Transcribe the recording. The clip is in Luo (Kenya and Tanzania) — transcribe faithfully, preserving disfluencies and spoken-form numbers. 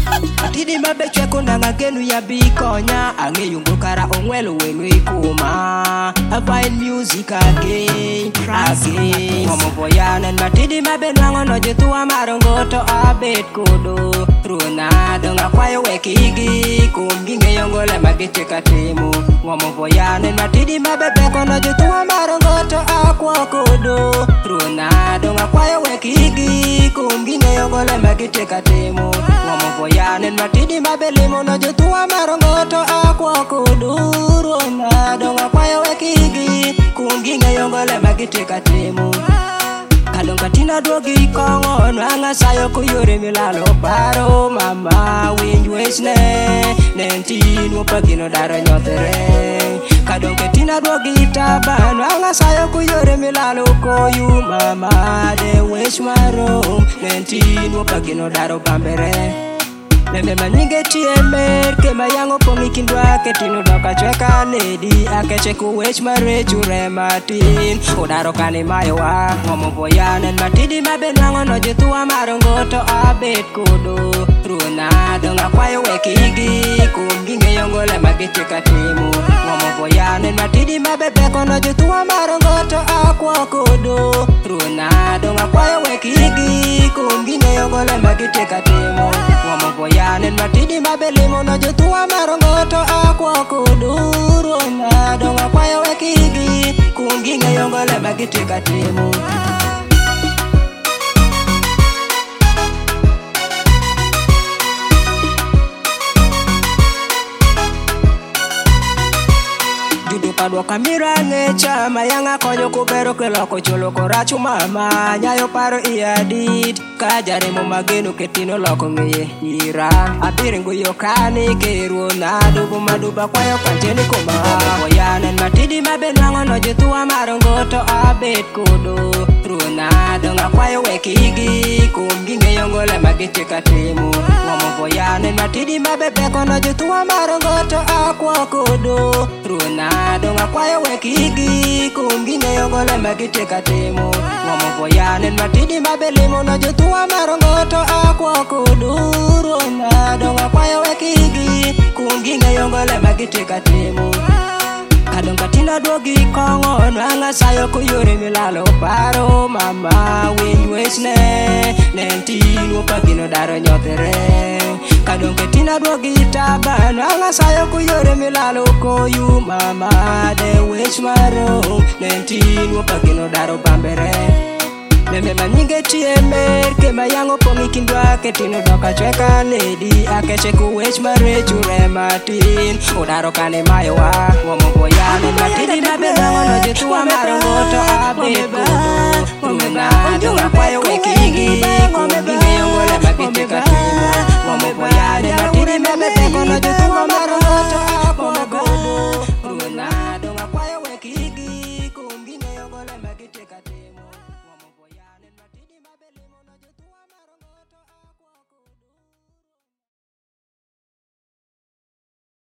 Tidi mabe chweko nanga genu ya bikonya Ange yungo kara ongwelo wenu ikuma Avain music again, again Momo boyanen matidi mabe nwango noje tuwa marongoto abet kudu Runado nga kwayo wekigi Kumginge yongole magiche katimu Momo boyanen matidi mabe beko noje tuwa marongoto akwa kudu Runado nga kwayo wekigi Kumginge yongole magiche katimu Momo boyanen matidi mabe limo noje tuwa marongoto akwa kudu Runado nga kwayo wekigi Kumginge yongole magiche katimu Kalonga tina dogi kongo Nwanga sayo kuyore milalo paro Mama winj wesne Nentin wapagino daro nyotere Kalonga tina dogi taba Nwanga sayo kuyore milalo koyu Mama de wesh maro Nentin wapagino daro bambere Meme manyinge tie mer Kema yango pongi kindwa Ketino doka chweka nedi Akeche kuwech mare jure matin Udaro kani mayowa Momo boyanen matidi mabe nwango noje tuwa marongoto abet kudu Runado nga kwayo wekigi Kumginge yongole magiche katimu Momo boyanen matidi mabe beko noje tuwa marongoto akwa kudu Runado nga kwayo wekigi Kumginge yongole magiche katimu Momo boyanen matidi mabe limo noje tuwa marongoto akwa kudu Runado nga kwayo wekigi Kumginge yongole magiche katimu Padwa kamira ngecha mayanga konyo kubero keloko cholo korachu mama Nyayo paro iadit Kajare mo mageno ketino loko ngeye ira Abiringo yokani keruo nadu Bumaduba kwayo kancheni kuma Boyanen matidi mabe nwango noje tuwa marongoto abet kudu Runado nga kwayo wekigi Kumginge yongole magiche katimu Wamo boyanen matidi mabe beko noje tuwa marongoto akwa kudu Runado nga kwayo wekigi Kumginge yongole magiche katimu Wamo boyanen matidi mabe limo noje tuwa marongoto akwa kudu Runado nga kwayo wekigi Kumginge yongole magiche katimu Kalonga tina dogi kongo Nwanga sayo kuyore milalo paro Mama winj wesne Nentin wapagino daro nyotere Kalonga tina dogi taba Nwanga sayo kuyore milalo koyu Mama de wesh maro Nentin wapagino daro bambere Meme manyinge tie mer Kema yango pongi kindwa Ketino doka chweka nedi Akeche kuwech mare jure matin Udaro kane mayowa Womo boyanen matidi mabe nwango noje tuwa marongoto abet kudu Runado nga kwayo weki